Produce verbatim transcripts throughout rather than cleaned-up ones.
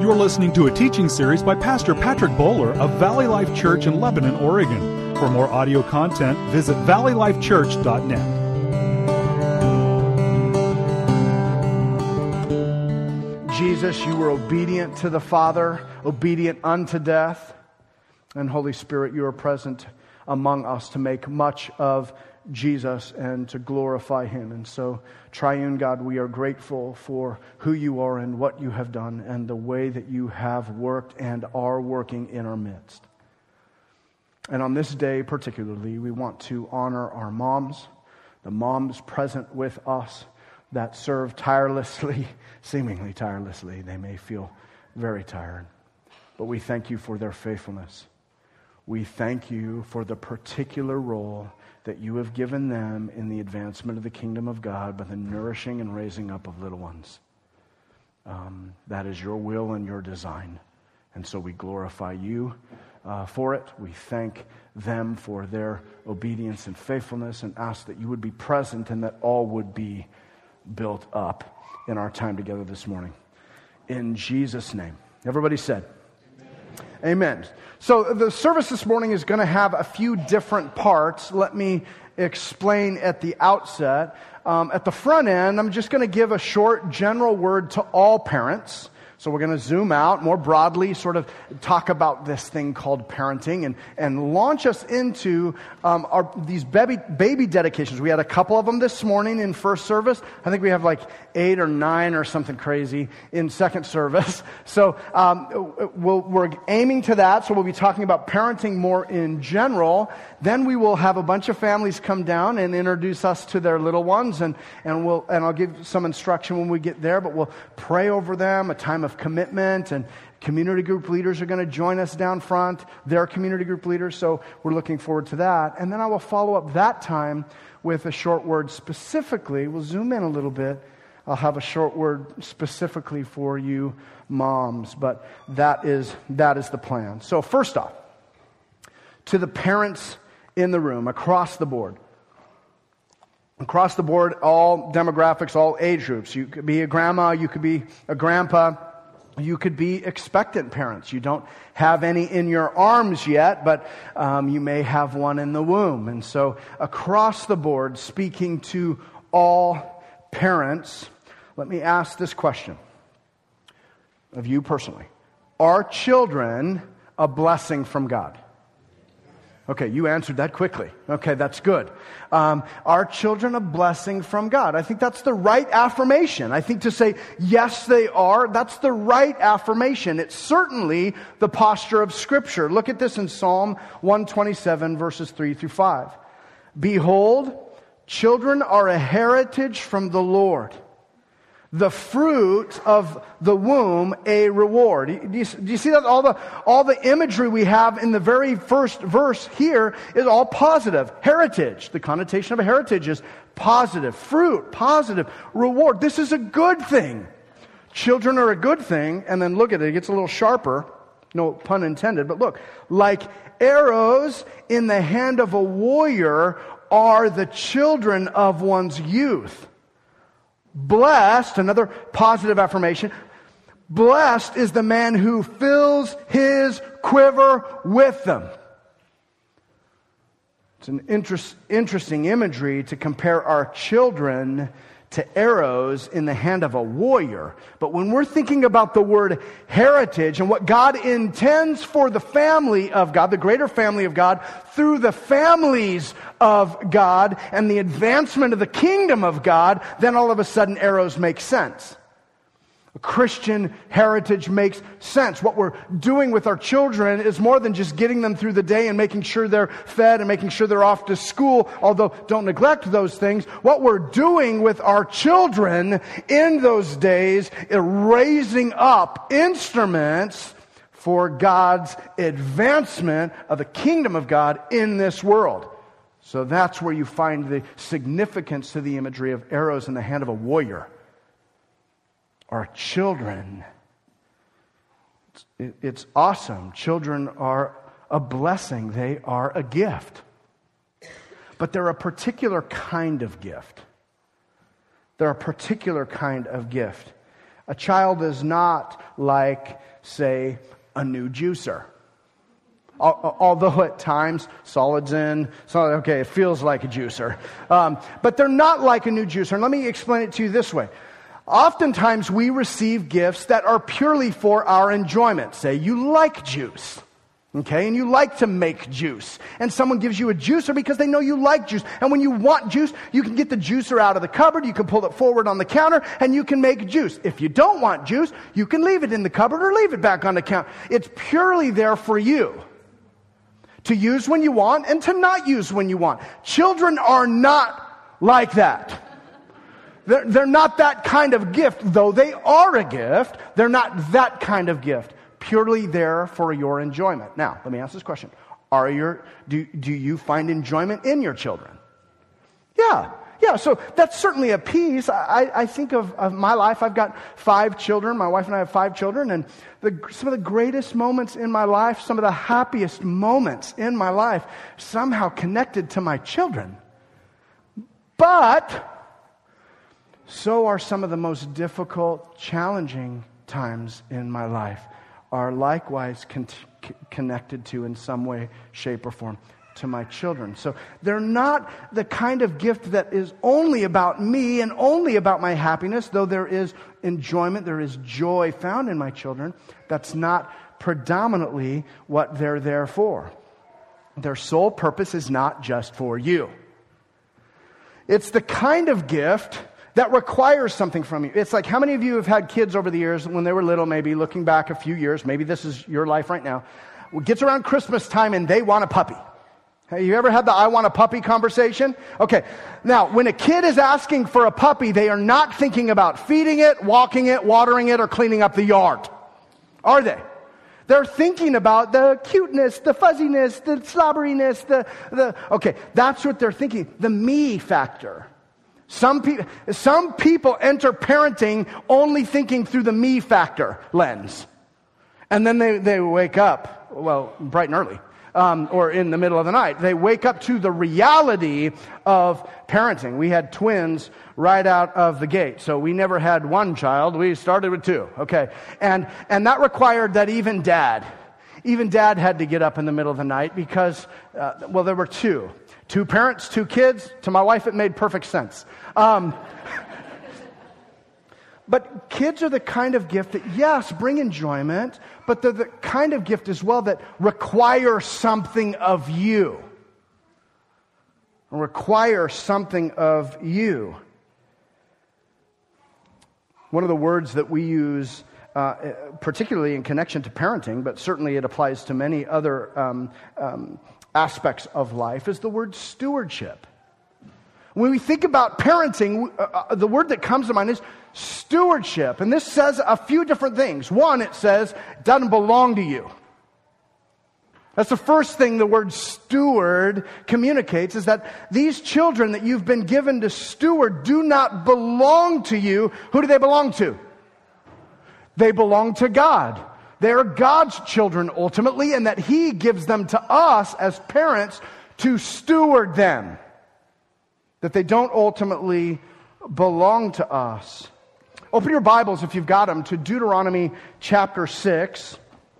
You're listening to a teaching series by Pastor Patrick Bowler of Valley Life Church in Lebanon, Oregon. For more audio content, visit valley life church dot net. Jesus, you were obedient to the Father, obedient unto death. And Holy Spirit, you are present among us to make much of Jesus and to glorify Him. And so, Triune God, we are grateful for who you are and what you have done and the way that you have worked and are working in our midst. And on this day particularly, we want to honor our moms, the moms present with us that serve tirelessly, seemingly tirelessly. They may feel very tired, but we thank you for their faithfulness. We thank you for the particular role that you have given them in the advancement of the kingdom of God by the nourishing and raising up of little ones. Um, that is your will and your design. And so we glorify you uh, for it. We thank them for their obedience and faithfulness and ask that you would be present and that all would be built up in our time together this morning. In Jesus' name. Everybody said, Amen. So the service this morning is going to have a few different parts. Let me explain at the outset. Um, at the front end, I'm just going to give a short general word to all parents. So we're going to zoom out more broadly, sort of talk about this thing called parenting and, and launch us into um, our, these baby, baby dedications. We had a couple of them this morning in first service. I think we have like eight or nine or something crazy in second service. So um, we'll, we're aiming to that. So we'll be talking about parenting more in general. Then we will have a bunch of families come down and introduce us to their little ones. And, and, we'll, and I'll give some instruction when we get there, but we'll pray over them, a time of commitment, and community group leaders are going to join us down front. They're community group leaders, so we're looking forward to that. And then I will follow up that time with a short word specifically. We'll zoom in a little bit. I'll have a short word specifically for you moms, but that is that is the plan. So first off, to the parents in the room, across the board. Across the board, all demographics, all age groups. You could be a grandma, you could be a grandpa, you could be expectant parents. You don't have any in your arms yet, but um, you may have one in the womb. And so across the board, speaking to all parents, let me ask this question of you personally. Are children a blessing from God? Okay, you answered that quickly. Okay, that's good. Um, are children a blessing from God? I think that's the right affirmation. I think to say, yes, they are, that's the right affirmation. It's certainly the posture of Scripture. Look at this in Psalm one twenty-seven, verses three through five. Behold, children are a heritage from the Lord, the fruit of the womb a reward. Do you, do you see that? All the, all the imagery we have in the very first verse here is all positive. Heritage. The connotation of a heritage is positive. Fruit, positive. Reward. This is a good thing. Children are a good thing. And then look at it. It gets a little sharper. No pun intended. But look. Like arrows in the hand of a warrior are the children of one's youth. Blessed, another positive affirmation, blessed is the man who fills his quiver with them. It's an interest, interesting imagery to compare our children to arrows in the hand of a warrior. But when we're thinking about the word heritage and what God intends for the family of God, the greater family of God, through the families of God and the advancement of the kingdom of God, then all of a sudden arrows make sense. A Christian heritage makes sense. What we're doing with our children is more than just getting them through the day and making sure they're fed and making sure they're off to school, although don't neglect those things. What we're doing with our children in those days is raising up instruments for God's advancement of the kingdom of God in this world. So that's where you find the significance to the imagery of arrows in the hand of a warrior. Our children, it's awesome. Children are a blessing. They are a gift. But they're a particular kind of gift. They're a particular kind of gift. A child is not like, say, a new juicer. Although at times, solids in, so okay, it feels like a juicer. Um, but they're not like a new juicer. And let me explain it to you this way. Oftentimes we receive gifts that are purely for our enjoyment. Say you like juice, okay, and you like to make juice. And someone gives you a juicer because they know you like juice. And when you want juice, you can get the juicer out of the cupboard, you can pull it forward on the counter, and you can make juice. If you don't want juice, you can leave it in the cupboard or leave it back on the counter. It's purely there for you, to use when you want and to not use when you want. Children are not like that. They're, they're not that kind of gift, though they are a gift. They're not that kind of gift. Purely there for your enjoyment. Now, let me ask this question. Are your, do, do you find enjoyment in your children? Yeah. Yeah, so that's certainly a piece. I, I think of, of my life. I've got five children. My wife and I have five children. And the, some of the greatest moments in my life, some of the happiest moments in my life, somehow connected to my children. But so are some of the most difficult, challenging times in my life are likewise con- connected to in some way, shape, or form to my children. So they're not the kind of gift that is only about me and only about my happiness, though there is enjoyment, there is joy found in my children. That's not predominantly what they're there for. Their sole purpose is not just for you. It's the kind of gift that requires something from you. It's like, how many of you have had kids over the years when they were little, maybe looking back a few years, maybe this is your life right now, it gets around Christmas time and they want a puppy. Have you ever had the I want a puppy conversation? Okay, now when a kid is asking for a puppy, they are not thinking about feeding it, walking it, watering it, or cleaning up the yard. Are they? They're thinking about the cuteness, the fuzziness, the slobberiness, the, the, okay, that's what they're thinking. The me factor. Some people, some people enter parenting only thinking through the me factor lens. And then they, they wake up, well, bright and early, um, or in the middle of the night. They wake up to the reality of parenting. We had twins right out of the gate. So we never had one child. We started with two. Okay. And, and that required that even dad, even dad had to get up in the middle of the night because, uh, well, there were two. Two parents, two kids. To my wife, it made perfect sense. Um, but kids are the kind of gift that, yes, bring enjoyment, but they're the kind of gift as well that require something of you. Require something of you. One of the words that we use, uh, particularly in connection to parenting, but certainly it applies to many other um, um, aspects of life, is the word stewardship. When we think about parenting, uh, the word that comes to mind is stewardship. And this says a few different things. One, it says it doesn't belong to you. That's the first thing the word steward communicates, is that these children that you've been given to steward do not belong to you. Who do they belong to? They belong to God. They are God's children ultimately, and that He gives them to us as parents to steward them. That they don't ultimately belong to us. Open your Bibles, if you've got them, to Deuteronomy chapter six.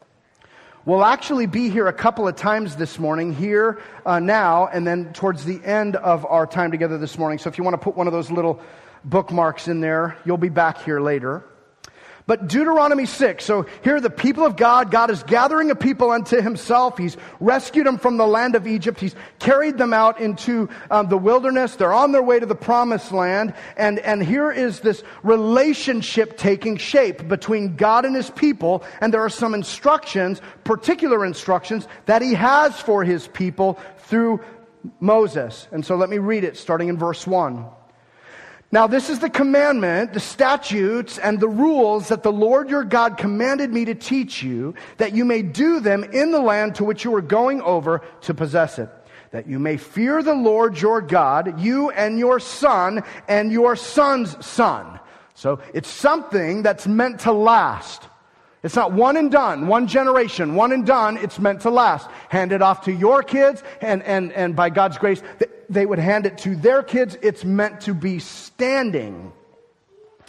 We'll actually be here a couple of times this morning, here uh, now, and then towards the end of our time together this morning. So if you want to put one of those little bookmarks in there, you'll be back here later. But Deuteronomy six, so here the people of God, God is gathering a people unto Himself. He's rescued them from the land of Egypt. He's carried them out into um, the wilderness. They're on their way to the promised land. And, and here is this relationship taking shape between God and His people. And there are some instructions, particular instructions, that He has for His people through Moses. And so let me read it, starting in verse one. Now this is the commandment, the statutes, and the rules that the Lord your God commanded me to teach you, that you may do them in the land to which you are going over to possess it. That you may fear the Lord your God, you and your son and your son's son. So it's something that's meant to last. It's not one and done, one generation, one and done. It's meant to last. Hand it off to your kids, and, and, and by God's grace, they would hand it to their kids. It's meant to be standing.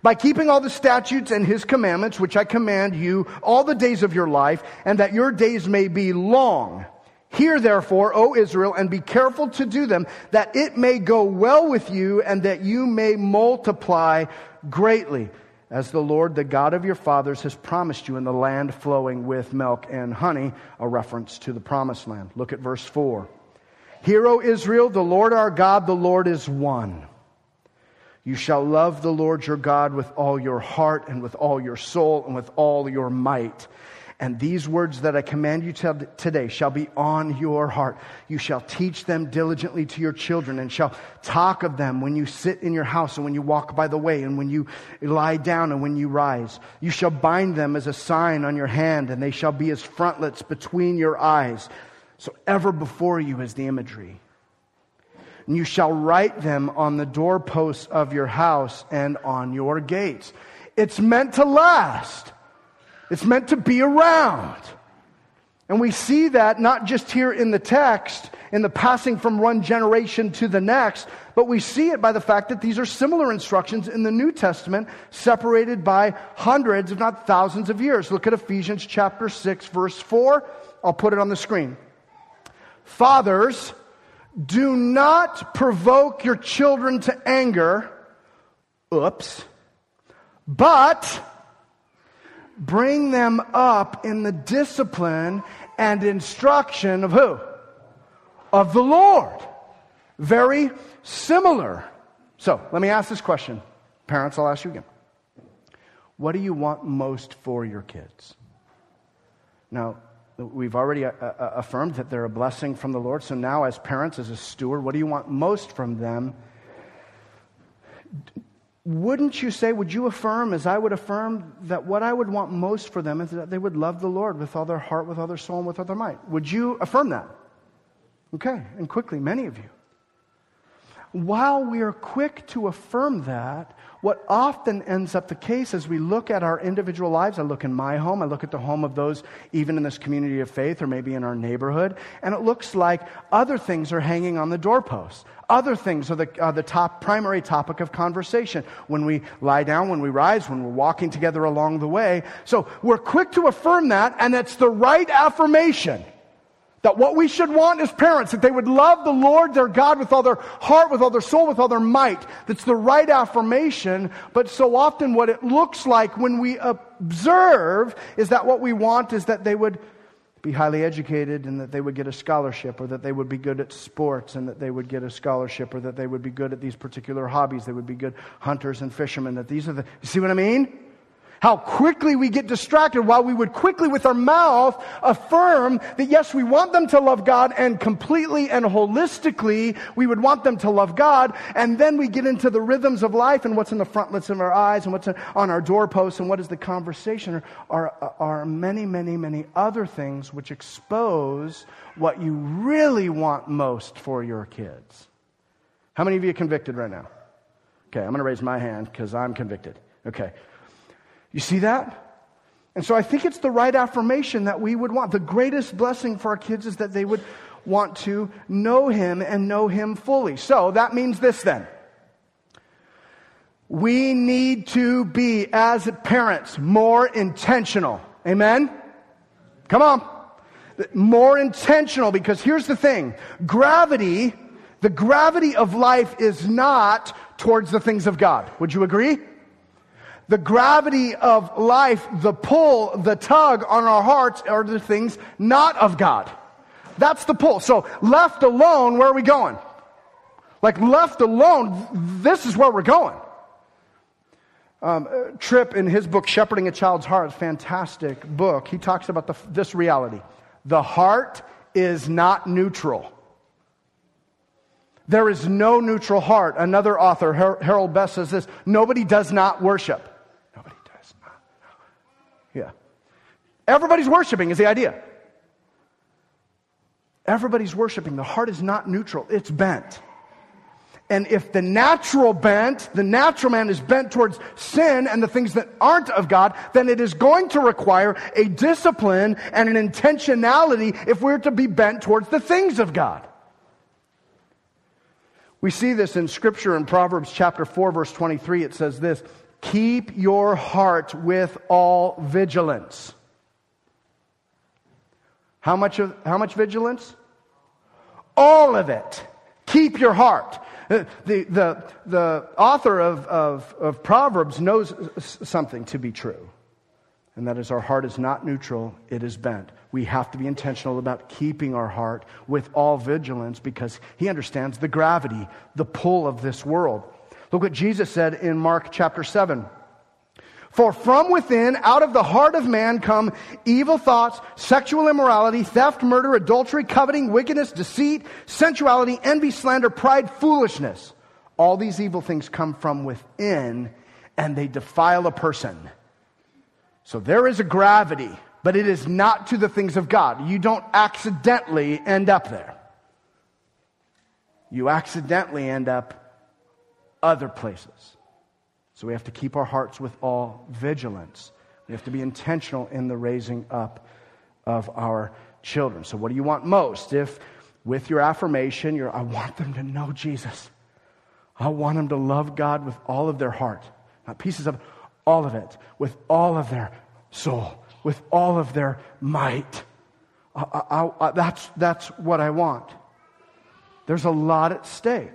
by keeping all the statutes and his commandments, which I command you all the days of your life, and that your days may be long. Hear therefore, O Israel, and be careful to do them, that it may go well with you, and that you may multiply greatly, as the Lord, the God of your fathers, has promised you in the land flowing with milk and honey, a reference to the promised land. Look at verse four. Hear, O Israel, the Lord our God, the Lord is one. You shall love the Lord your God with all your heart and with all your soul and with all your might. And these words that I command you to today shall be on your heart. You shall teach them diligently to your children, and shall talk of them when you sit in your house and when you walk by the way and when you lie down and when you rise. You shall bind them as a sign on your hand, and they shall be as frontlets between your eyes. So ever before you is the imagery. And you shall write them on the doorposts of your house and on your gates. It's meant to last. It's meant to be around. And we see that not just here in the text, in the passing from one generation to the next, but we see it by the fact that these are similar instructions in the New Testament, separated by hundreds, if not thousands of years. Look at Ephesians chapter six, verse four. I'll put it on the screen. Fathers, do not provoke your children to anger. Oops. But bring them up in the discipline and instruction of who? Of the Lord. Very similar. So, let me ask this question. Parents, I'll ask you again. What do you want most for your kids? Now, we've already uh, uh, affirmed that they're a blessing from the Lord. So now, as parents, as a steward, what do you want most from them? Wouldn't you say, would you affirm, as I would affirm, that what I would want most for them is that they would love the Lord with all their heart, with all their soul, and with all their might? Would you affirm that? Okay, and quickly, many of you. While we are quick to affirm that, what often ends up the case as we look at our individual lives, I look in my home, I look at the home of those even in this community of faith or maybe in our neighborhood, and it looks like other things are hanging on the doorposts. Other things are the, uh, the top primary topic of conversation. When we lie down, when we rise, when we're walking together along the way. So we're quick to affirm that, and that's the right affirmation. That what we should want as parents, that they would love the Lord, their God, with all their heart, with all their soul, with all their might. That's the right affirmation. But so often what it looks like when we observe is that what we want is that they would be highly educated and that they would get a scholarship, or that they would be good at sports and that they would get a scholarship, or that they would be good at these particular hobbies. They would be good hunters and fishermen. That these are the, you see what I mean? How quickly we get distracted while we would quickly with our mouth affirm that yes, we want them to love God, and completely and holistically we would want them to love God, and then we get into the rhythms of life and what's in the frontlets of our eyes and what's on our doorposts and what is the conversation are, are, are many, many, many other things which expose what you really want most for your kids. How many of you are convicted right now? Okay, I'm going to raise my hand because I'm convicted. Okay. You see that? And so I think it's the right affirmation that we would want. The greatest blessing for our kids is that they would want to know Him and know Him fully. So that means this then. We need to be, as parents, more intentional. Amen? Come on. More intentional, because here's the thing. Gravity, the gravity of life is not towards the things of God. Would you agree? The gravity of life, the pull, the tug on our hearts are the things not of God. That's the pull. So left alone, where are we going? Like left alone, this is where we're going. Um, Tripp, in his book, Shepherding a Child's Heart, fantastic book, he talks about the, this reality. The heart is not neutral. There is no neutral heart. Another author, Har- Harold Best, says this: nobody does not worship. Nobody does not. Yeah. Everybody's worshiping is the idea. Everybody's worshiping. The heart is not neutral. It's bent. And if the natural bent, the natural man is bent towards sin and the things that aren't of God, then it is going to require a discipline and an intentionality if we're to be bent towards the things of God. We see this in Scripture in Proverbs chapter four, verse twenty-three. It says this: keep your heart with all vigilance. How much of, how much vigilance? All of it. Keep your heart. The, the, the author of, of, of Proverbs knows something to be true. And that is, our heart is not neutral, it is bent. We have to be intentional about keeping our heart with all vigilance, because he understands the gravity, the pull of this world. Look what Jesus said in Mark chapter seven. For from within, out of the heart of man, come evil thoughts, sexual immorality, theft, murder, adultery, coveting, wickedness, deceit, sensuality, envy, slander, pride, foolishness. All these evil things come from within, and they defile a person. So there is a gravity, but it is not to the things of God. You don't accidentally end up there. You accidentally end up other places. So we have to keep our hearts with all vigilance. We have to be intentional in the raising up of our children. So what do you want most? If with your affirmation, you're, I want them to know Jesus. I want them to love God with all of their heart. Not pieces of all of it, with all of their soul, with all of their might. I, I, I, that's, that's what I want. There's a lot at stake.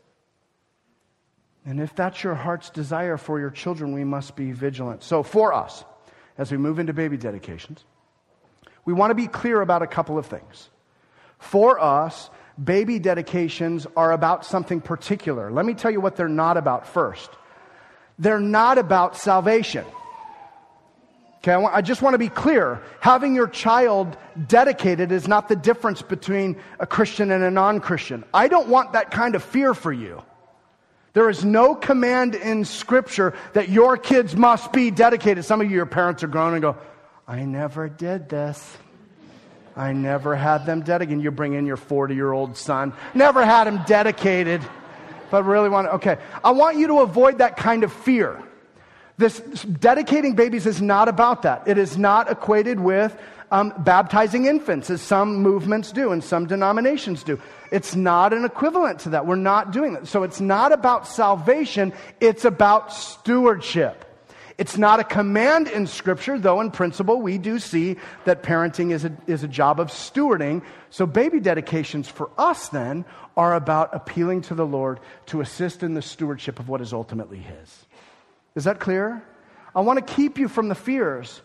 And if that's your heart's desire for your children, we must be vigilant. So for us, as we move into baby dedications, we want to be clear about a couple of things. For us, baby dedications are about something particular. Let me tell you what they're not about first. They're not about salvation. Okay, I, want, I just want to be clear. Having your child dedicated is not the difference between a Christian and a non-Christian. I don't want that kind of fear for you. There is no command in Scripture that your kids must be dedicated. Some of you, your parents are grown and go, I never did this. I never had them dedicated. You bring in your forty-year-old son. Never had him dedicated. But really want to, okay. I want you to avoid that kind of fear. This dedicating babies is not about that. It is not equated with um, baptizing infants, as some movements do and some denominations do. It's not an equivalent to that. We're not doing that. So it's not about salvation. It's about stewardship. It's not a command in Scripture, though in principle we do see that parenting is a, is a job of stewarding. So baby dedications for us then are about appealing to the Lord to assist in the stewardship of what is ultimately His. Is that clear? I want to keep you from the fears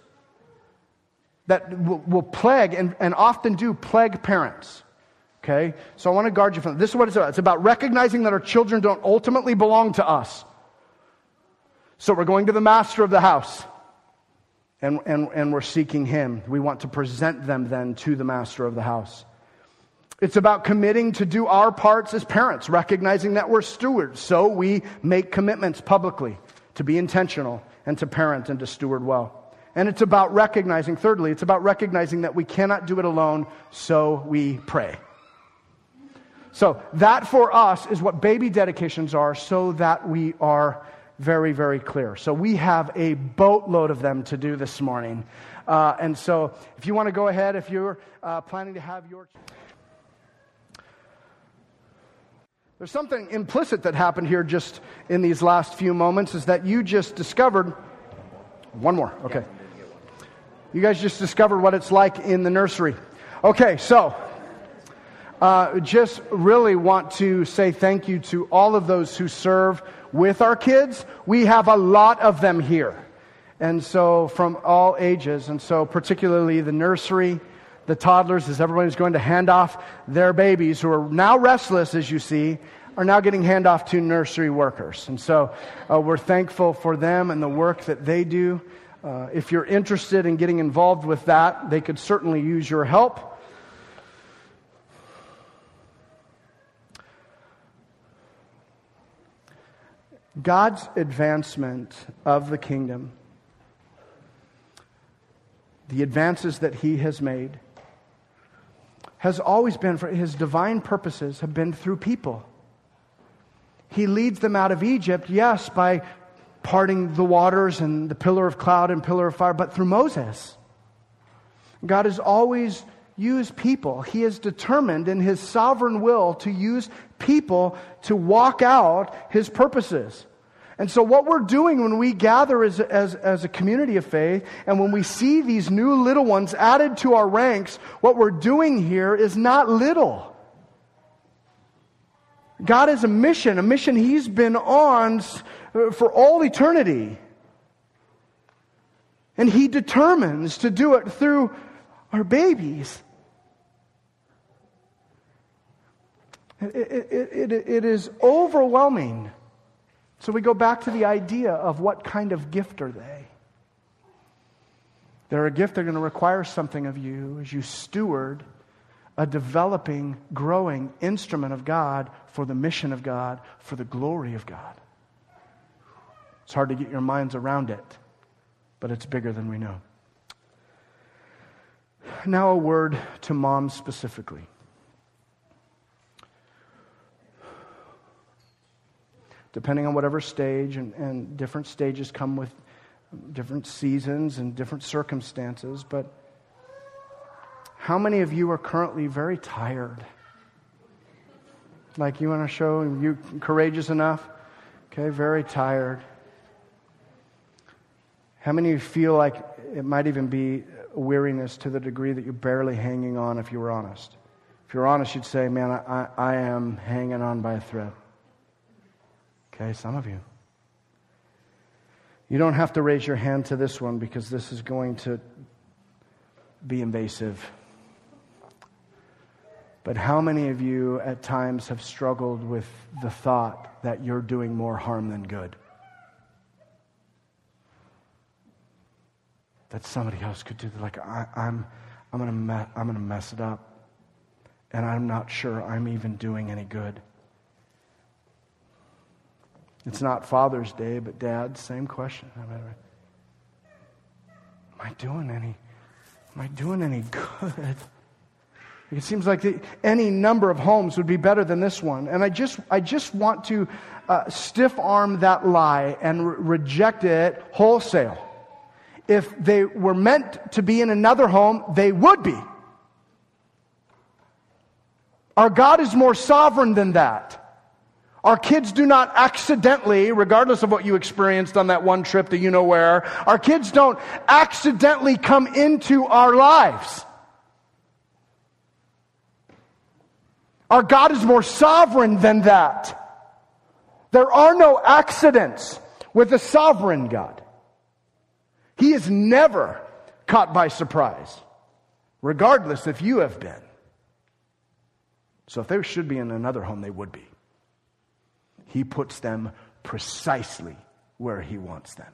that will, will plague and, and often do plague parents. Okay? So I want to guard you from that. This is what it's about. It's about recognizing that our children don't ultimately belong to us. So we're going to the master of the house. And, and, and we're seeking Him. We want to present them then to the master of the house. It's about committing to do our parts as parents, recognizing that we're stewards. So we make commitments publicly to be intentional and to parent and to steward well. And it's about recognizing, thirdly, it's about recognizing that we cannot do it alone, so we pray. So that for us is what baby dedications are, so that we are very, very clear. So we have a boatload of them to do this morning. Uh, and so if you want to go ahead, if you're uh, planning to have your... There's something implicit that happened here just in these last few moments, is that you just discovered... One more, okay. You guys just discovered what it's like in the nursery. Okay, so... Uh, just really want to say thank you to all of those who serve with our kids. We have a lot of them here. And so from all ages. And so particularly the nursery, the toddlers, as everyone's going to hand off their babies who are now restless, as you see, are now getting handoff to nursery workers. And so uh, we're thankful for them and the work that they do. Uh, if you're interested in getting involved with that, they could certainly use your help. God's advancement of the kingdom, the advances that He has made, has always been, for His divine purposes, have been through people. He leads them out of Egypt, yes, by parting the waters and the pillar of cloud and pillar of fire, but through Moses. God has always used people. He is determined in His sovereign will to use people to walk out His purposes. And so what we're doing when we gather as, as, as a community of faith, and when we see these new little ones added to our ranks, what we're doing here is not little. God has a mission, a mission He's been on for all eternity. And He determines to do it through our babies. It, it, it, it is overwhelming. So we go back to the idea of what kind of gift are they? They're a gift. They're going to require something of you as you steward a developing, growing instrument of God for the mission of God, for the glory of God. It's hard to get your minds around it, but it's bigger than we know. Now a word to moms specifically. Depending on whatever stage, and, and different stages come with different seasons and different circumstances, but how many of you are currently very tired? Like, you want to show you courageous enough? Okay, very tired. How many of you feel like it might even be a weariness to the degree that you're barely hanging on, if you were honest? If you're honest, you'd say, man, I, I am hanging on by a thread. Okay, some of you. You don't have to raise your hand to this one because this is going to be invasive. But how many of you at times have struggled with the thought that you're doing more harm than good? That somebody else could do, like, I, I'm, I'm gonna, me- I'm gonna mess it up, and I'm not sure I'm even doing any good. It's not Father's Day, but Dad, same question. Am I doing any? Am I doing any good? It seems like the, any number of homes would be better than this one, and I just, I just want to uh, stiff arm that lie and re- reject it wholesale. If they were meant to be in another home, they would be. Our God is more sovereign than that. Our kids do not accidentally, regardless of what you experienced on that one trip that you know where, our kids don't accidentally come into our lives. Our God is more sovereign than that. There are no accidents with a sovereign God. He is never caught by surprise, regardless if you have been. So if they should be in another home, they would be. He puts them precisely where He wants them.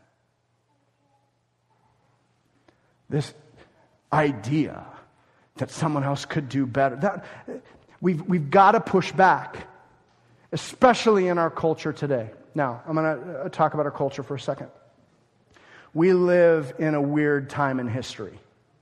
This idea that someone else could do better, that we've we've got to push back, especially in our culture today. Now, I'm going to talk about our culture for a second. We live in a weird time in history.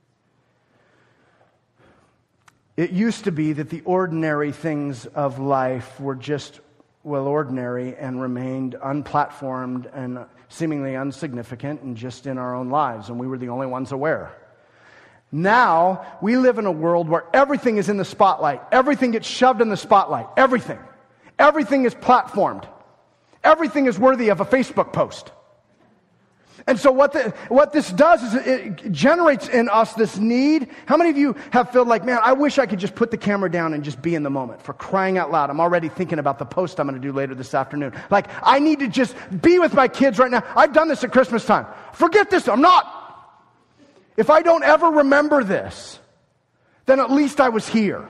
It used to be that the ordinary things of life were just, well, ordinary and remained unplatformed and seemingly insignificant and just in our own lives, and we were the only ones aware. Now, we live in a world where everything is in the spotlight. Everything gets shoved in the spotlight. Everything. Everything is platformed. Everything is worthy of a Facebook post. And so what the, what this does is it generates in us this need. How many of you have felt like, man, I wish I could just put the camera down and just be in the moment? For crying out loud, I'm already thinking about the post I'm going to do later this afternoon. Like, I need to just be with my kids right now. I've done this at Christmas time. Forget this, I'm not. If I don't ever remember this, then at least I was here.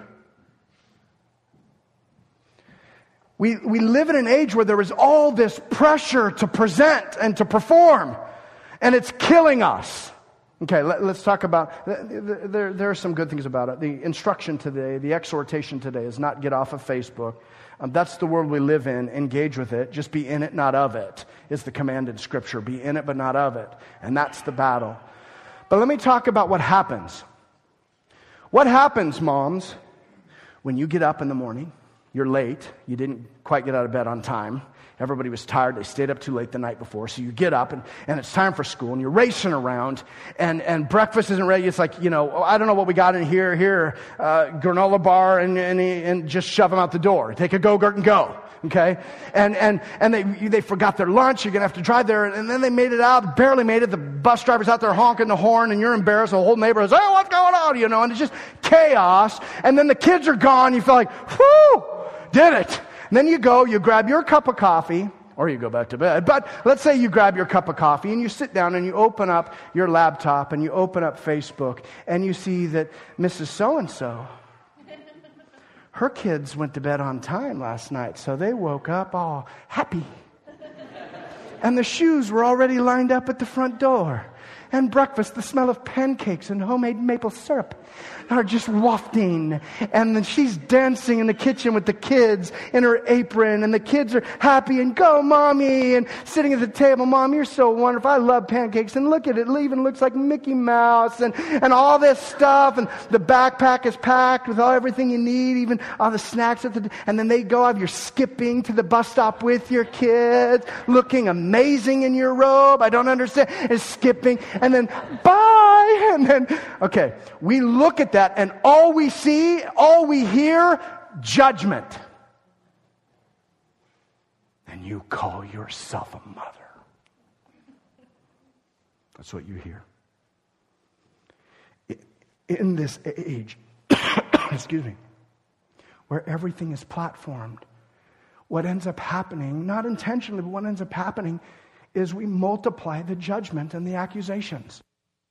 We, we live in an age where there is all this pressure to present and to perform. And it's killing us. Okay, let, let's talk about, there, there are some good things about it. The instruction today, the exhortation today is not get off of Facebook. Um, that's the world we live in. Engage with it. Just be in it, not of it, is the commanded scripture. Be in it, but not of it. And that's the battle. But let me talk about what happens. What happens, moms, when you get up in the morning, you're late, you didn't quite get out of bed on time, everybody was tired, they stayed up too late the night before, so you get up and, and it's time for school and you're racing around and, and breakfast isn't ready. It's like, you know, oh, I don't know what we got in here, here, uh, granola bar and, and, and just shove them out the door. Take a Go-Gurt and go. okay? And and and they they forgot their lunch. You're going to have to drive there. And then they made it out, barely made it. The bus driver's out there honking the horn, and you're embarrassed. The whole neighborhood's, hey, what's going on? You know, and it's just chaos. And then the kids are gone. You feel like, whew, did it. And then you go, you grab your cup of coffee, or you go back to bed. But let's say you grab your cup of coffee and you sit down and you open up your laptop and you open up Facebook and you see that Missus So-and-so, her kids went to bed on time last night, so they woke up all happy. And the shoes were already lined up at the front door. And breakfast, the smell of pancakes and homemade maple syrup are just wafting. And then she's dancing in the kitchen with the kids in her apron. And the kids are happy and go, Mommy. And sitting at the table, Mom, you're so wonderful. I love pancakes. And look at it. It even looks like Mickey Mouse and, and all this stuff. And the backpack is packed with all everything you need, even all the snacks. At the, and then they go out. You're skipping to the bus stop with your kids, looking amazing in your robe. I don't understand. Is skipping. And then, bye. And then, okay, we look at that and all we see, all we hear, judgment. And you call yourself a mother. That's what you hear. In this age, excuse me, where everything is platformed, what ends up happening, not intentionally, but what ends up happening is we multiply the judgment and the accusations.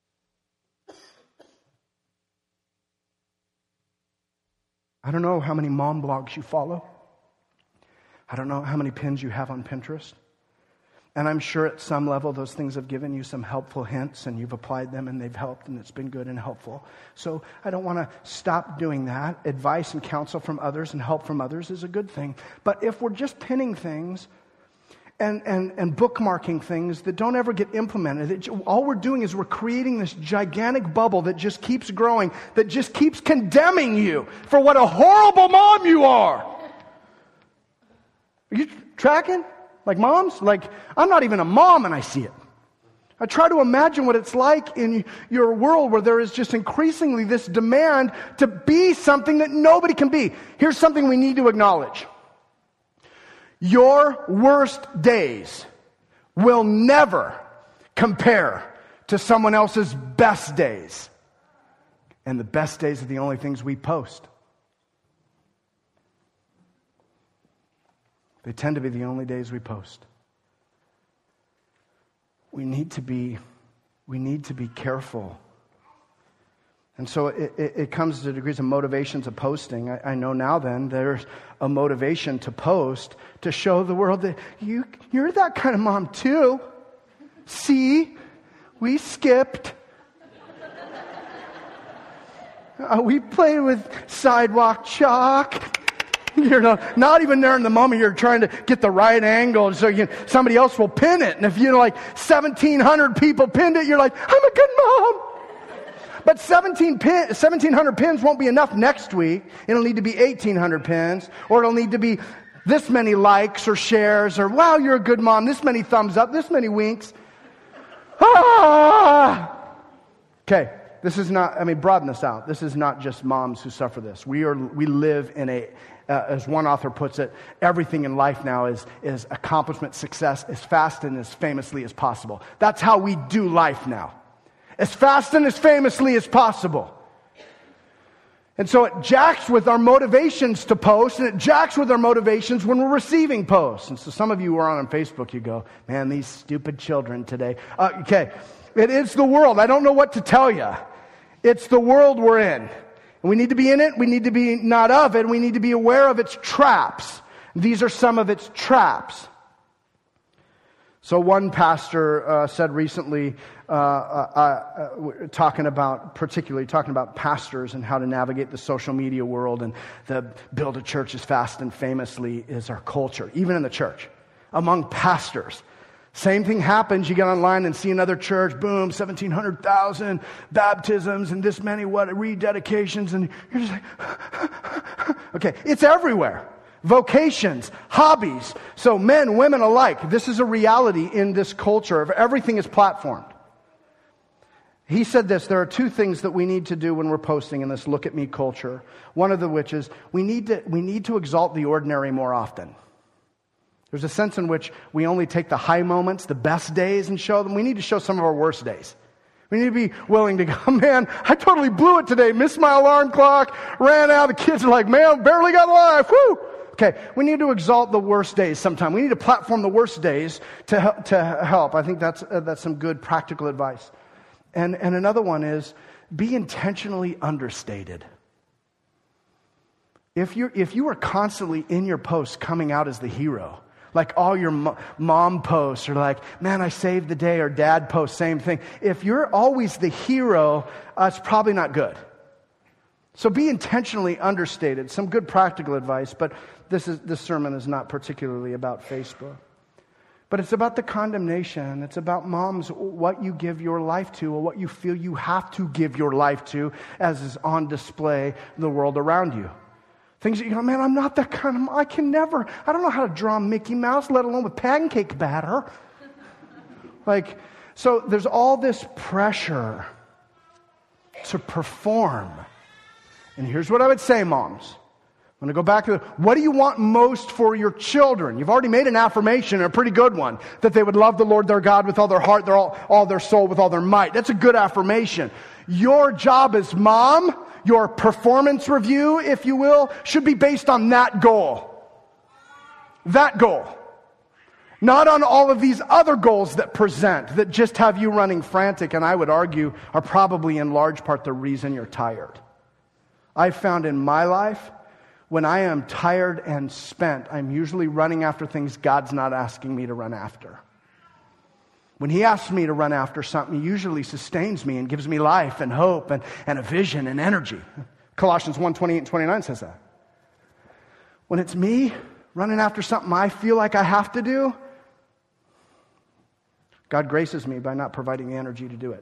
I don't know how many mom blogs you follow. I don't know how many pins you have on Pinterest. And I'm sure at some level those things have given you some helpful hints and you've applied them and they've helped and it's been good and helpful. So I don't want to stop doing that. Advice and counsel from others and help from others is a good thing. But if we're just pinning things And, and, and bookmarking things that don't ever get implemented. It, all we're doing is we're creating this gigantic bubble that just keeps growing, that just keeps condemning you for what a horrible mom you are. Are you tracking? Like moms? Like, I'm not even a mom and I see it. I try to imagine what it's like in your world where there is just increasingly this demand to be something that nobody can be. Here's something we need to acknowledge. Your worst days will never compare to someone else's best days. And the best days are the only things we post. They tend to be the only days we post. We need to be, we need to be careful. And so it, it, it comes to degrees of motivations of posting. I, I know now then there's a motivation to post to show the world that you, you're that kind of mom too. See, we skipped. Uh, we played with sidewalk chalk. You know, not even there in the moment you're trying to get the right angle so you, somebody else will pin it. And if you know, like seventeen hundred people pinned it, you're like, I'm a good mom. But seventeen pin, seventeen hundred pins won't be enough next week. It'll need to be eighteen hundred pins, or it'll need to be this many likes or shares, or wow, you're a good mom, this many thumbs up, this many winks. Ah! Okay, this is not, I mean, broaden this out. This is not just moms who suffer this. We are, we live in a, uh, as one author puts it, everything in life now is, is accomplishment, success, as fast and as famously as possible. That's how we do life now. As fast and as famously as possible. And so it jacks with our motivations to post, and it jacks with our motivations when we're receiving posts. And so some of you who are on Facebook, you go, man, these stupid children today. Uh, okay, it is the world. I don't know what to tell you. It's the world we're in. And we need to be in it. We need to be not of it. We need to be aware of its traps. These are some of its traps. So one pastor uh, said recently, uh, uh, uh, talking about, particularly talking about pastors and how to navigate the social media world, and the build a church as fast and famously is our culture, even in the church, among pastors. Same thing happens. You get online and see another church, boom, seventeen hundred thousand baptisms and this many what rededications, and you're just like, okay, it's everywhere. Vocations, hobbies. So men, women alike. This is a reality in this culture of everything is platformed. He said this, there are two things that we need to do when we're posting in this look at me culture. One of the which is we need to we need to exalt the ordinary more often. There's a sense in which we only take the high moments, the best days, and show them. We need to show some of our worst days. We need to be willing to go, man, I totally blew it today, missed my alarm clock, ran out, the kids are like, man, barely got life, whoo! Okay, we need to exalt the worst days sometime. We need to platform the worst days to help. To help. I think that's uh, that's some good practical advice. And and another one is, be intentionally understated. If you if you are constantly in your posts coming out as the hero, like all your mo- mom posts are like, man, I saved the day, or dad posts, same thing. If you're always the hero, uh, it's probably not good. So be intentionally understated. Some good practical advice, but this is this sermon is not particularly about Facebook. But it's about the condemnation. It's about, moms, what you give your life to, or what you feel you have to give your life to, as is on display in the world around you. Things that you go, man, I'm not that kind of mom. I can never, I don't know how to draw Mickey Mouse, let alone with pancake batter. Like, so there's all this pressure to perform. And here's what I would say, moms. I'm going to go back to, what do you want most for your children? You've already made an affirmation, a pretty good one, that they would love the Lord their God with all their heart, their all, all their soul, with all their might. That's a good affirmation. Your job as mom, your performance review, if you will, should be based on that goal. That goal. Not on all of these other goals that present, that just have you running frantic, and I would argue are probably in large part the reason you're tired. I've found in my life, when I am tired and spent, I'm usually running after things God's not asking me to run after. When He asks me to run after something, He usually sustains me and gives me life and hope and, and a vision and energy. Colossians one, twenty-eight and twenty-nine says that. When it's me running after something I feel like I have to do, God graces me by not providing the energy to do it.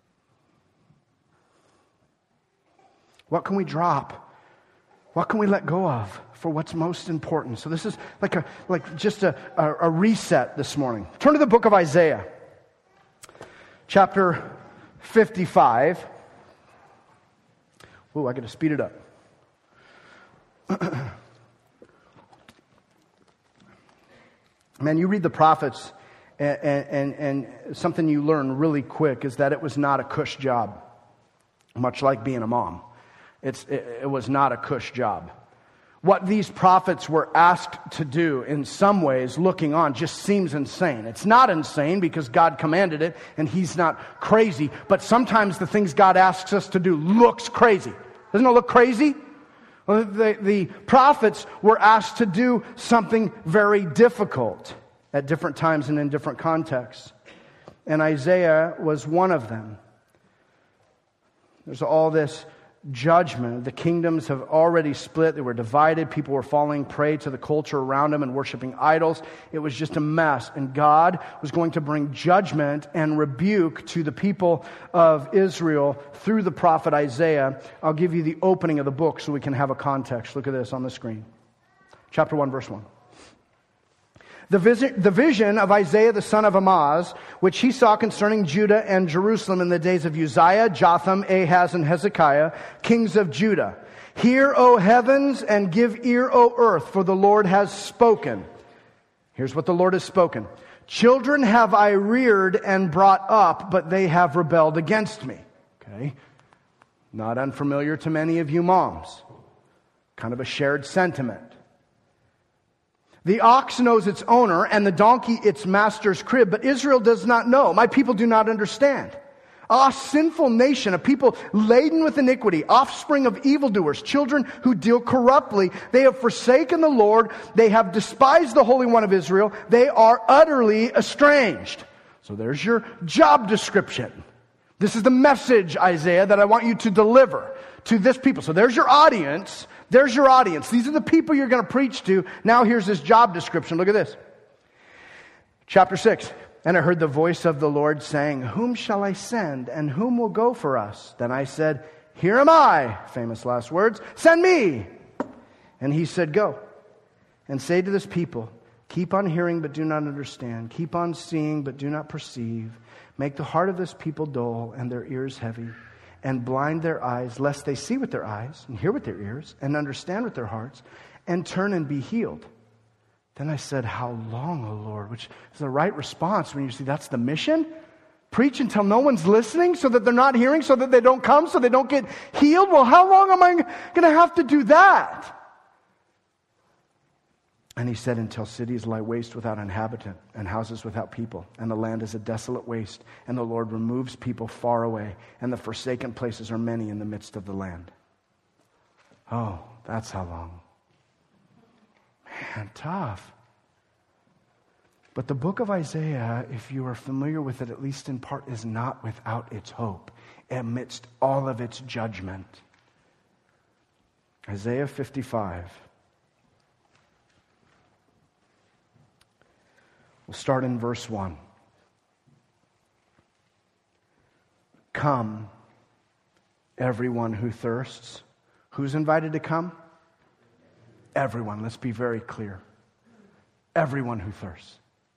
What can we drop? What can we let go of for what's most important? So this is like a like just a, a, a reset this morning. Turn to the book of Isaiah, chapter fifty-five. Ooh, I got to speed it up. Man, you read the prophets, and, and, and something you learn really quick is that it was not a cush job, much like being a mom. It's, it, it was not a cush job. What these prophets were asked to do, in some ways, looking on, just seems insane. It's not insane because God commanded it and He's not crazy. But sometimes the things God asks us to do looks crazy. Doesn't it look crazy? Well, the, the prophets were asked to do something very difficult at different times and in different contexts. And Isaiah was one of them. There's all this judgment. The kingdoms have already split. They were divided. People were falling prey to the culture around them and worshiping idols. It was just a mess. And God was going to bring judgment and rebuke to the people of Israel through the prophet Isaiah. I'll give you the opening of the book so we can have a context. Look at this on the screen. Chapter one, verse one. The vision, the vision of Isaiah the son of Amoz, which he saw concerning Judah and Jerusalem in the days of Uzziah, Jotham, Ahaz, and Hezekiah, kings of Judah. Hear, O heavens, and give ear, O earth, for the Lord has spoken. Here's what the Lord has spoken. Children have I reared and brought up, but they have rebelled against me. Okay? Not unfamiliar to many of you moms. Kind of a shared sentiment. The ox knows its owner, and the donkey its master's crib, but Israel does not know. My people do not understand. Ah, sinful nation, a people laden with iniquity, offspring of evildoers, children who deal corruptly. They have forsaken the Lord. They have despised the Holy One of Israel. They are utterly estranged. So there's your job description. This is the message, Isaiah, that I want you to deliver to this people. So there's your audience. There's your audience. These are the people you're going to preach to. Now here's this job description. Look at this. Chapter six. And I heard the voice of the Lord saying, whom shall I send, and whom will go for us? Then I said, here am I. Famous last words. Send me. And He said, go. And say to this people, keep on hearing, but do not understand. Keep on seeing, but do not perceive. Make the heart of this people dull, and their ears heavy. And blind their eyes, lest they see with their eyes, and hear with their ears, and understand with their hearts, and turn and be healed. Then I said, how long, O Lord? Which is the right response when you see that's the mission. Preach until no one's listening, so that they're not hearing, so that they don't come, so they don't get healed. Well, how long am I going to have to do that? And he said, until cities lie waste without inhabitant, and houses without people, and the land is a desolate waste, and the Lord removes people far away, and the forsaken places are many in the midst of the land. Oh, that's how long. Man, tough. But the book of Isaiah, if you are familiar with it, at least in part, is not without its hope amidst all of its judgment. Isaiah fifty-five. We'll start in verse one. Come, everyone who thirsts. Who's invited to come? Everyone. Let's be very clear. Everyone who thirsts.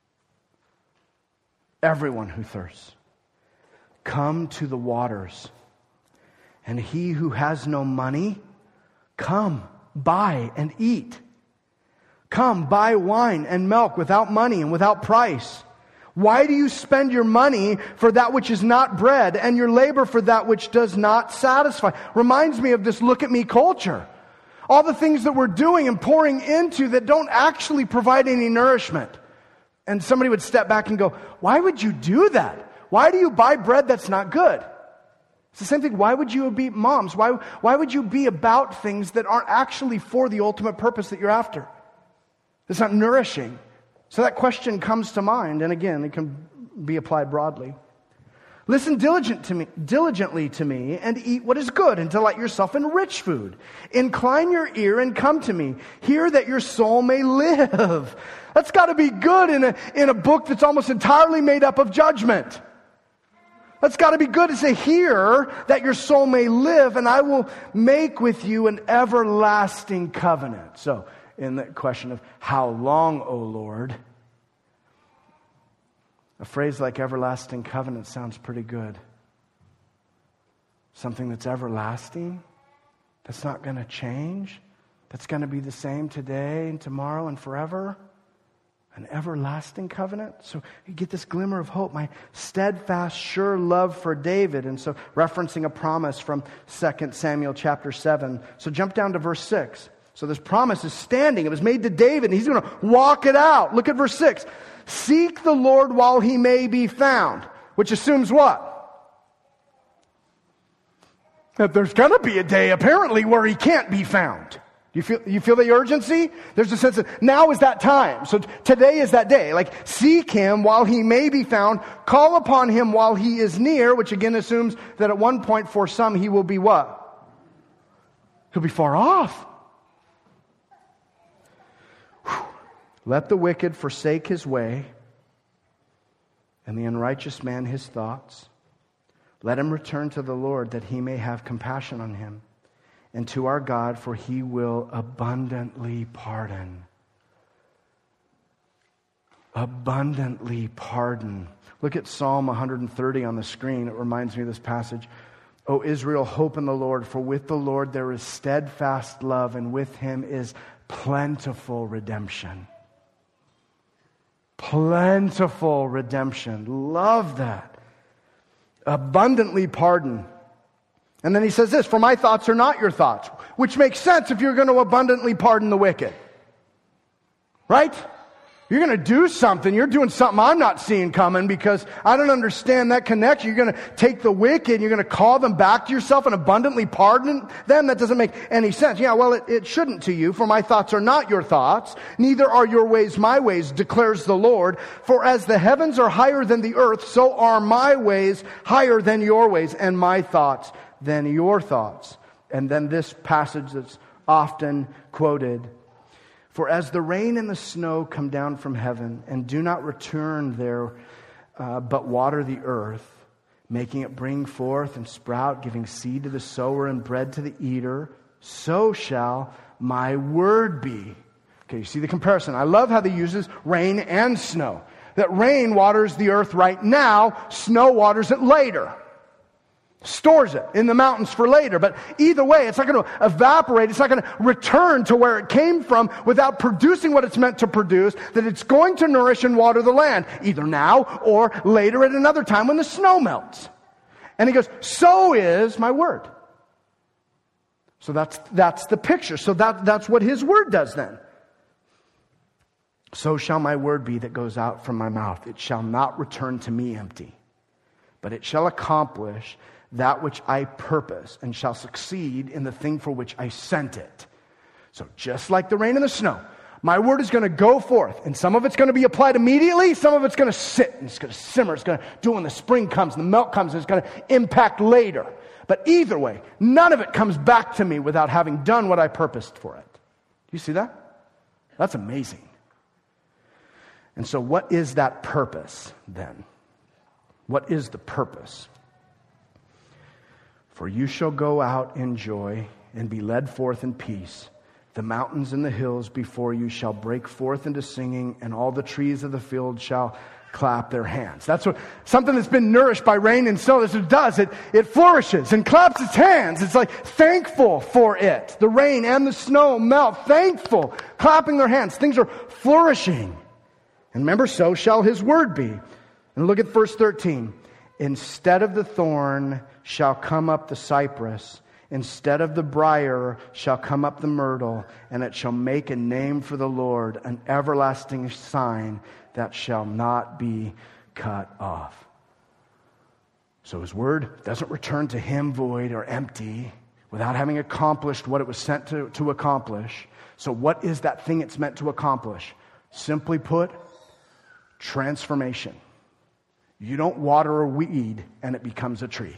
Everyone who thirsts. Come to the waters. And he who has no money, come, buy and eat. Come, buy wine and milk without money and without price. Why do you spend your money for that which is not bread, and your labor for that which does not satisfy? Reminds me of this look at me culture. All the things that we're doing and pouring into that don't actually provide any nourishment. And somebody would step back and go, why would you do that? Why do you buy bread that's not good? It's the same thing. Why would you be moms? Why, why would you be about things that aren't actually for the ultimate purpose that you're after? It's not nourishing. So that question comes to mind, and again, it can be applied broadly. Listen diligent to me, diligently to me, and eat what is good, and delight yourself in rich food. Incline your ear and come to me. Hear that your soul may live. That's got to be good in a, in a book that's almost entirely made up of judgment. That's got to be good to say, hear that your soul may live, and I will make with you an everlasting covenant. So, in the question of how long, O Lord, a phrase like everlasting covenant sounds pretty good. Something that's everlasting, that's not going to change, that's going to be the same today and tomorrow and forever. An everlasting covenant. So you get this glimmer of hope. My steadfast, sure love for David. And so referencing a promise from Second Samuel chapter seven. So jump down to verse six. So this promise is standing. It was made to David, and he's going to walk it out. Look at verse six. Seek the Lord while he may be found. Which assumes what? That there's going to be a day, apparently, where he can't be found. You feel, you feel the urgency? There's a sense of, now is that time. So today is that day. Like, seek him while he may be found. Call upon him while he is near, which again assumes that at one point for some he will be what? He'll be far off. Let the wicked forsake his way, and the unrighteous man his thoughts. Let him return to the Lord, that he may have compassion on him, and to our God, for he will abundantly pardon. Abundantly pardon. Look at Psalm one thirty on the screen. It reminds me of this passage. O Israel, hope in the Lord, for with the Lord there is steadfast love, and with him is plentiful redemption. Plentiful redemption. Love that. Abundantly pardon. And then he says this, for my thoughts are not your thoughts, which makes sense if you're going to abundantly pardon the wicked. Right? You're going to do something. You're doing something I'm not seeing coming because I don't understand that connection. You're going to take the wicked and you're going to call them back to yourself and abundantly pardon them. That doesn't make any sense. Yeah, well, it, it shouldn't to you. For my thoughts are not your thoughts. Neither are your ways my ways, declares the Lord. For as the heavens are higher than the earth, so are my ways higher than your ways, and my thoughts than your thoughts. And then this passage that's often quoted. For as the rain and the snow come down from heaven and do not return there, uh, but water the earth, making it bring forth and sprout, giving seed to the sower and bread to the eater, so shall my word be. Okay, you see the comparison. I love how they uses rain and snow. That rain waters the earth right now, snow waters it later. Stores it in the mountains for later. But either way, it's not going to evaporate. It's not going to return to where it came from without producing what it's meant to produce, that it's going to nourish and water the land, either now or later at another time when the snow melts. And he goes, so is my word. So that's that's the picture. So that, that's what his word does then. So shall my word be that goes out from my mouth. It shall not return to me empty, but it shall accomplish that which I purpose, and shall succeed in the thing for which I sent it. So just like the rain and the snow, my word is going to go forth, and some of it's going to be applied immediately, some of it's going to sit, and it's going to simmer, it's going to do when the spring comes, and the melt comes, and it's going to impact later. But either way, none of it comes back to me without having done what I purposed for it. Do you see that? That's amazing. And so what is that purpose then? What is the purpose? For you shall go out in joy and be led forth in peace. The mountains and the hills before you shall break forth into singing, and all the trees of the field shall clap their hands. That's what something that's been nourished by rain and snow. That's what it does. It, it flourishes and claps its hands. It's like thankful for it. The rain and the snow melt, thankful, clapping their hands. Things are flourishing. And remember, so shall his word be. And look at verse thirteen. Instead of the thorn shall come up the cypress. Instead of the briar shall come up the myrtle. And it shall make a name for the Lord, an everlasting sign that shall not be cut off. So his word doesn't return to him void or empty without having accomplished what it was sent to, to accomplish. So what is that thing it's meant to accomplish? Simply put, transformation. You don't water a weed and it becomes a tree.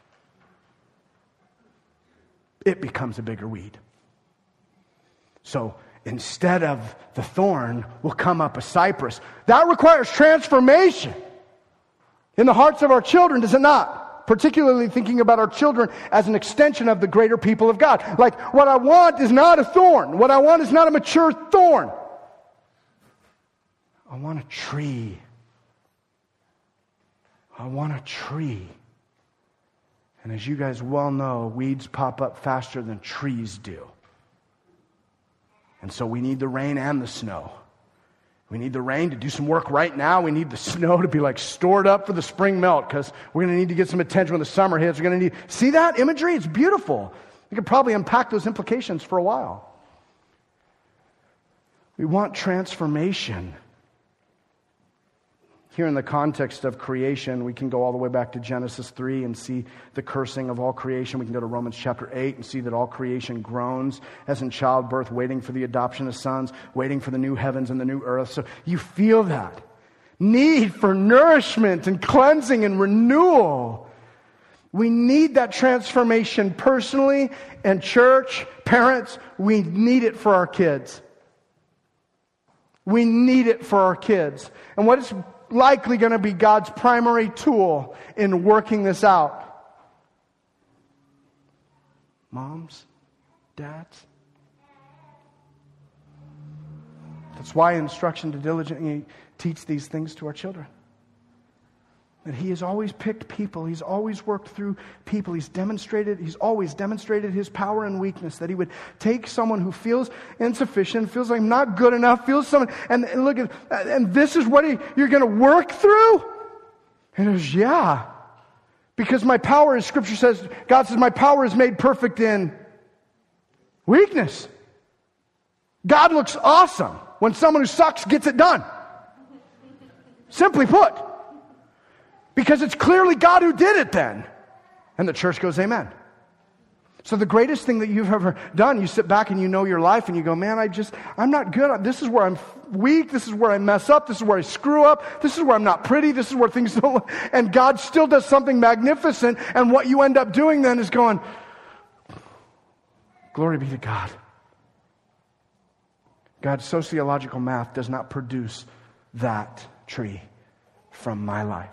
It becomes a bigger weed. So instead of the thorn will come up a cypress. That requires transformation in the hearts of our children, does it not? Particularly thinking about our children as an extension of the greater people of God. Like, what I want is not a thorn. What I want is not a mature thorn. I want a tree. I want a tree. And as you guys well know, weeds pop up faster than trees do. And so we need the rain and the snow. We need the rain to do some work right now. We need the snow to be like stored up for the spring melt, because we're going to need to get some attention when the summer hits. We're going to need, see that imagery? It's beautiful. We could probably unpack those implications for a while. We want transformation. Here in the context of creation, we can go all the way back to Genesis three and see the cursing of all creation. We can go to Romans chapter eight and see that all creation groans as in childbirth, waiting for the adoption of sons, waiting for the new heavens and the new earth. So you feel that need for nourishment and cleansing and renewal. We need that transformation personally, and church, parents, we need it for our kids. We need it for our kids. And what is likely going to be God's primary tool in working this out? Moms, dads. That's why instruction to diligently teach these things to our children. That He has always picked people. He's always worked through people. He's demonstrated, He's always demonstrated His power and weakness. That He would take someone who feels insufficient, feels like not good enough, feels someone, and, and look at, and this is what he, you're going to work through? And it was, yeah. Because my power, as Scripture says, God says, my power is made perfect in weakness. God looks awesome when someone who sucks gets it done. Simply put. Because it's clearly God who did it then. And the church goes, amen. So the greatest thing that you've ever done, you sit back and you know your life and you go, man, I just, I'm not good. This is where I'm weak. This is where I mess up. This is where I screw up. This is where I'm not pretty. This is where things don't, and God still does something magnificent. And what you end up doing then is going, glory be to God. God's sociological math does not produce that tree from my life.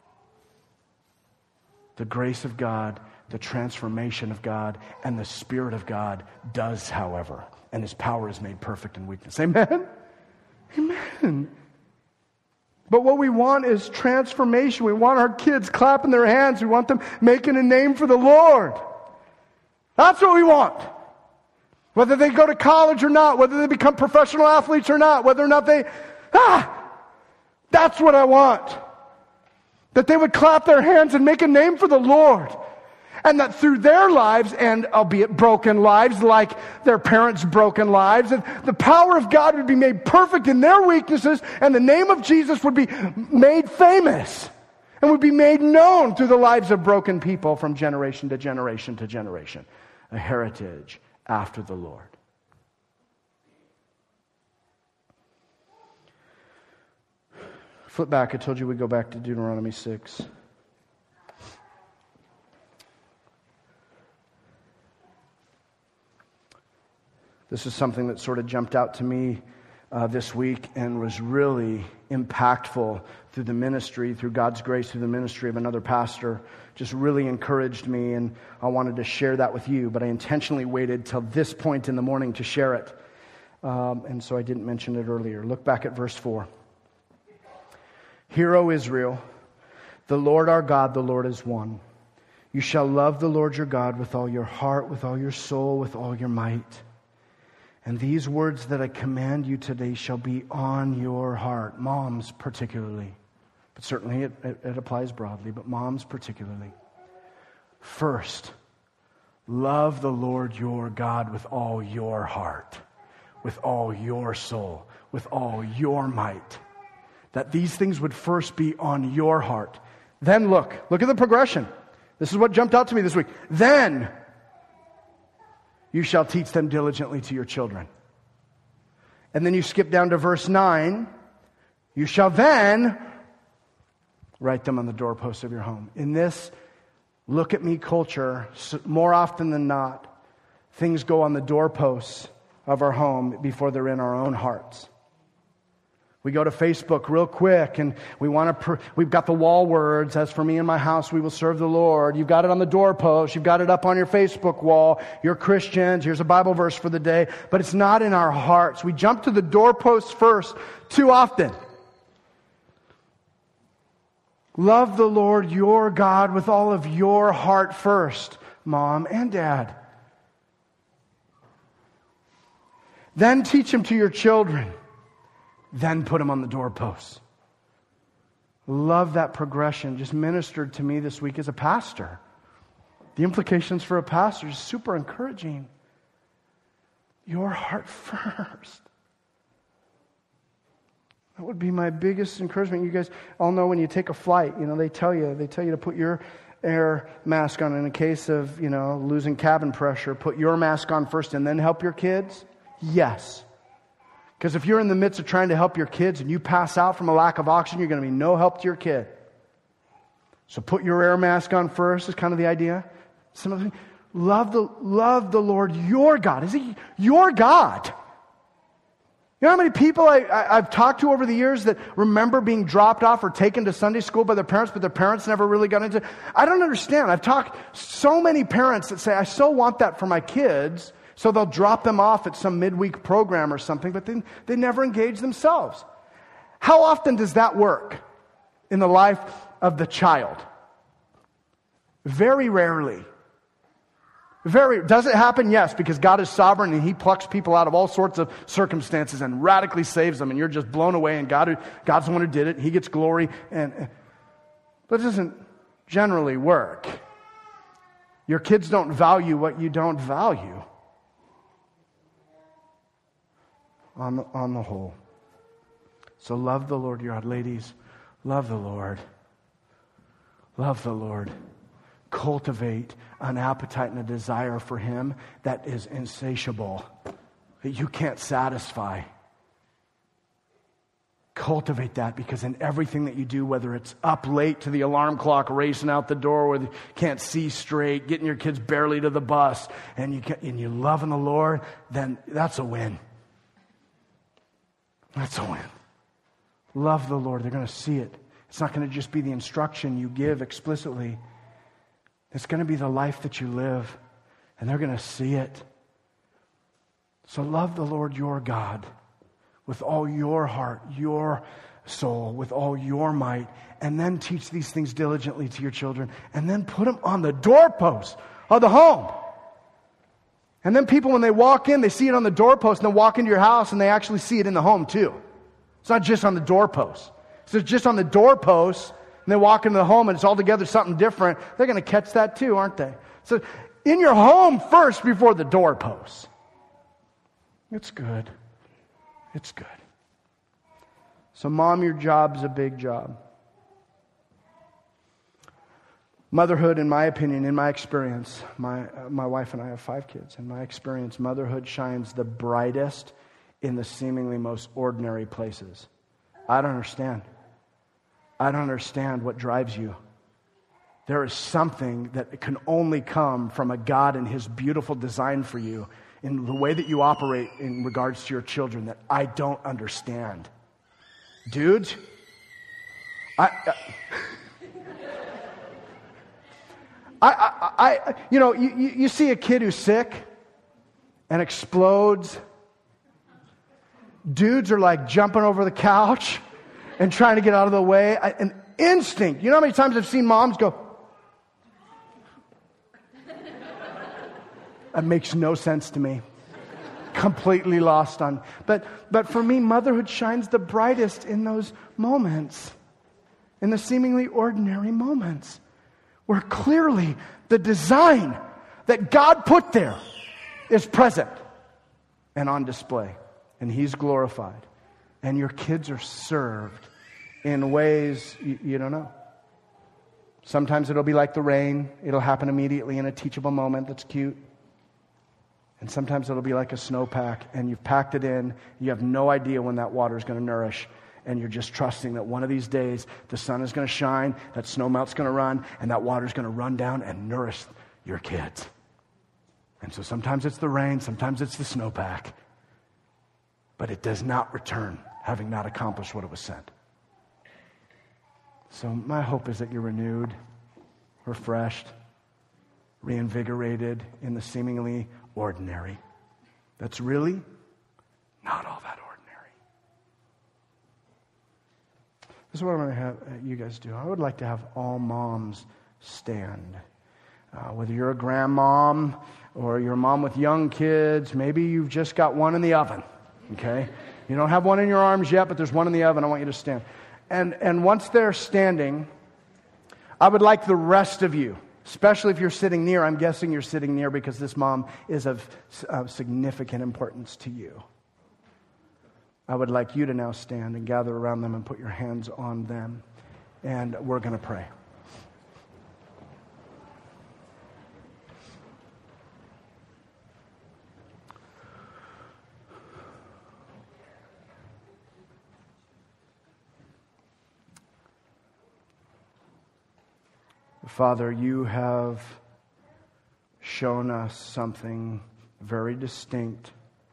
The grace of God, the transformation of God, and the Spirit of God does, however, and His power is made perfect in weakness. Amen? Amen. But what we want is transformation. We want our kids clapping their hands. We want them making a name for the Lord. That's what we want. Whether they go to college or not, whether they become professional athletes or not, whether or not they... Ah! That's what I want. That they would clap their hands and make a name for the Lord. And that through their lives, and albeit broken lives, like their parents' broken lives, and the power of God would be made perfect in their weaknesses, and the name of Jesus would be made famous, and would be made known through the lives of broken people from generation to generation to generation. A heritage after the Lord. Flip back. I told you we'd go back to Deuteronomy six. This is something that sort of jumped out to me uh, this week and was really impactful through the ministry, through God's grace, through the ministry of another pastor. Just really encouraged me, and I wanted to share that with you, but I intentionally waited till this point in the morning to share it. Um, and so I didn't mention it earlier. Look back at verse four. Hear, O Israel, the Lord our God, the Lord is one. You shall love the Lord your God with all your heart, with all your soul, with all your might. And these words that I command you today shall be on your heart. Moms particularly. But certainly it, it, it applies broadly, but moms particularly. First, love the Lord your God with all your heart, with all your soul, with all your might. That these things would first be on your heart. Then look, look at the progression. This is what jumped out to me this week. Then you shall teach them diligently to your children. And then you skip down to verse nine. You shall then write them on the doorposts of your home. In this look at me culture, more often than not, things go on the doorposts of our home before they're in our own hearts. We go to Facebook real quick and we want to, pr- we've got the wall words, as for me and my house, we will serve the Lord. You've got it on the doorpost. You've got it up on your Facebook wall. You're Christians. Here's a Bible verse for the day. But it's not in our hearts. We jump to the doorpost first too often. Love the Lord your God with all of your heart first, mom and dad. Then teach him to your children. Then put them on the doorposts. Love that progression. Just ministered to me this week as a pastor. The implications for a pastor is super encouraging. Your heart first. That would be my biggest encouragement. You guys all know when you take a flight, you know, they tell you, they tell you to put your air mask on. In a case of, you know, losing cabin pressure, put your mask on first and then help your kids. Yes. Because if you're in the midst of trying to help your kids and you pass out from a lack of oxygen, you're going to be no help to your kid. So put your air mask on first is kind of the idea. Some of the, love the love the Lord your God. Is He your God? You know how many people I, I, I've talked to over the years that remember being dropped off or taken to Sunday school by their parents, but their parents never really got into it? I don't understand. I've talked so many parents that say, I so want that for my kids. So they'll drop them off at some midweek program or something, but then they never engage themselves. How often does that work in the life of the child? Very rarely. Very. Does it happen? Yes, because God is sovereign and He plucks people out of all sorts of circumstances and radically saves them, and you're just blown away, and God, God's the one who did it. He gets glory, and but it doesn't generally work. Your kids don't value what you don't value. On the, on the whole. So love the Lord your God. Ladies, love the Lord. Love the Lord. Cultivate an appetite and a desire for Him that is insatiable, that you can't satisfy. Cultivate that, because in everything that you do, whether it's up late to the alarm clock racing out the door where you can't see straight, getting your kids barely to the bus, and, you can, and you're loving the Lord, then that's a win. That's a win. Love the Lord. They're going to see it. It's not going to just be the instruction you give explicitly. It's going to be the life that you live. And they're going to see it. So love the Lord your God with all your heart, your soul with all your might, and then teach these things diligently to your children, and then put them on the doorpost of the home. And then people, when they walk in, they see it on the doorpost, and they walk into your house, and they actually see it in the home too. It's not just on the doorpost. So it's just on the doorpost, and they walk into the home, and it's altogether something different. They're going to catch that too, aren't they? So in your home first before the doorpost. It's good. It's good. So mom, your job's a big job. Motherhood, in my opinion, in my experience, my uh, my wife and I have five kids. In my experience, motherhood shines the brightest in the seemingly most ordinary places. I don't understand. I don't understand what drives you. There is something that can only come from a God and His beautiful design for you in the way that you operate in regards to your children that I don't understand. Dudes, I... I I, I, I, you know, you, you see a kid who's sick and explodes. Dudes are like jumping over the couch and trying to get out of the way. I, an instinct. You know how many times I've seen moms go, that makes no sense to me. Completely lost on. But, but for me, motherhood shines the brightest in those moments, in the seemingly ordinary moments, where clearly the design that God put there is present and on display. And He's glorified. And your kids are served in ways you, you don't know. Sometimes it'll be like the rain. It'll happen immediately in a teachable moment that's cute. And sometimes it'll be like a snowpack, and you've packed it in. You have no idea when that water is going to nourish. And you're just trusting that one of these days the sun is going to shine, that snow melt's going to run, and that water's going to run down and nourish your kids. And so sometimes it's the rain, sometimes it's the snowpack. But it does not return, having not accomplished what it was sent. So my hope is that you're renewed, refreshed, reinvigorated in the seemingly ordinary. That's really not all that ordinary. This is what I'm going to have you guys do. I would like to have all moms stand. Uh, whether you're a grandmom or you're a mom with young kids, maybe you've just got one in the oven, okay? You don't have one in your arms yet, but there's one in the oven. I want you to stand. And, and once they're standing, I would like the rest of you, especially if you're sitting near, I'm guessing you're sitting near because this mom is of, of significant importance to you. I would like you to now stand and gather around them and put your hands on them. And we're going to pray. Father, you have shown us something very distinct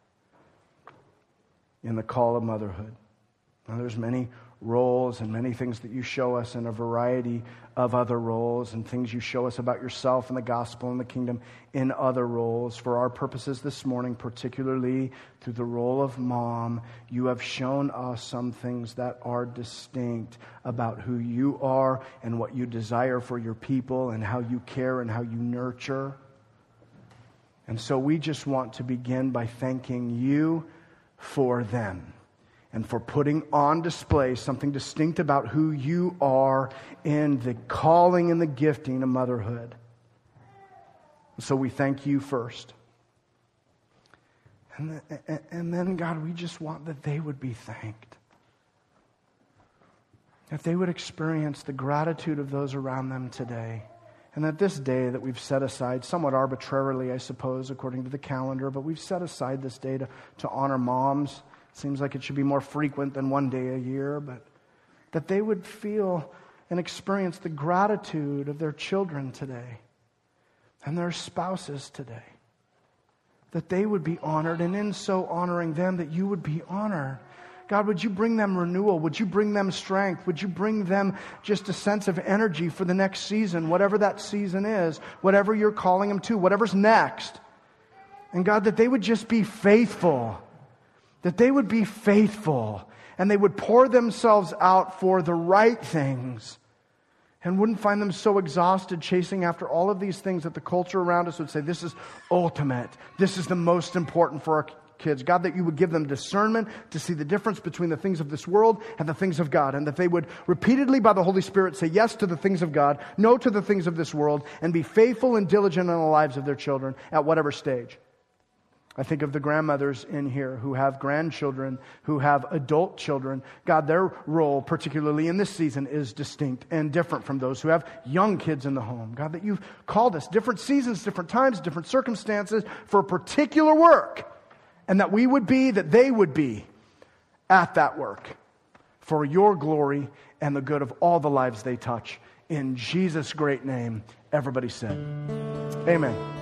in the call of motherhood. Now, there's many roles and many things that you show us and a variety of other roles and things you show us about yourself and the gospel and the kingdom in other roles. For our purposes this morning, particularly through the role of mom, you have shown us some things that are distinct about who you are and what you desire for your people and how you care and how you nurture. And so we just want to begin by thanking you for them and for putting on display something distinct about who you are in the calling and the gifting of motherhood. So we thank you first. And, the, and then, God, we just want that they would be thanked. That they would experience the gratitude of those around them today. And that this day that we've set aside, somewhat arbitrarily, I suppose, according to the calendar, but we've set aside this day to, to honor moms. It seems like it should be more frequent than one day a year, but that they would feel and experience the gratitude of their children today and their spouses today. That they would be honored, and in so honoring them, that you would be honored. God, would you bring them renewal? Would you bring them strength? Would you bring them just a sense of energy for the next season, whatever that season is, whatever you're calling them to, whatever's next. And God, that they would just be faithful, that they would be faithful and they would pour themselves out for the right things, and wouldn't find them so exhausted chasing after all of these things that the culture around us would say, this is ultimate. This is the most important for our kids. God, that you would give them discernment to see the difference between the things of this world and the things of God, and that they would repeatedly by the Holy Spirit say yes to the things of God, no to the things of this world, and be faithful and diligent in the lives of their children at whatever stage. I think of the grandmothers in here who have grandchildren, who have adult children. God, their role, particularly in this season, is distinct and different from those who have young kids in the home. God, that you've called us different seasons, different times, different circumstances for a particular work, and that we would be, that they would be at that work for your glory and the good of all the lives they touch. In Jesus' great name, everybody said, amen.